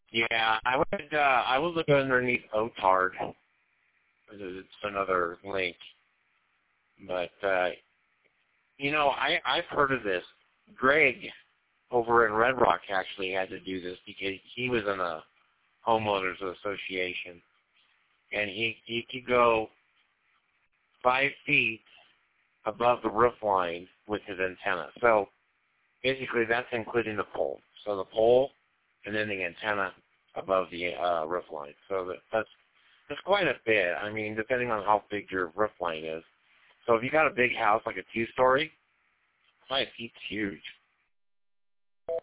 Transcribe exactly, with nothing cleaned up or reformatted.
Yeah, I would. Uh, I would look underneath O T A R D. It's another link, but uh, you know, I I've heard of this. Greg over in Red Rock actually had to do this because he was in a homeowners association, and he he could go five feet above the roof line with his antenna. So basically, that's including the pole. So the pole and then the antenna above the uh, roof line. So that, that's that's quite a bit. I mean, depending on how big your roof line is. So if you got a big house, like a two-story, five feet's huge.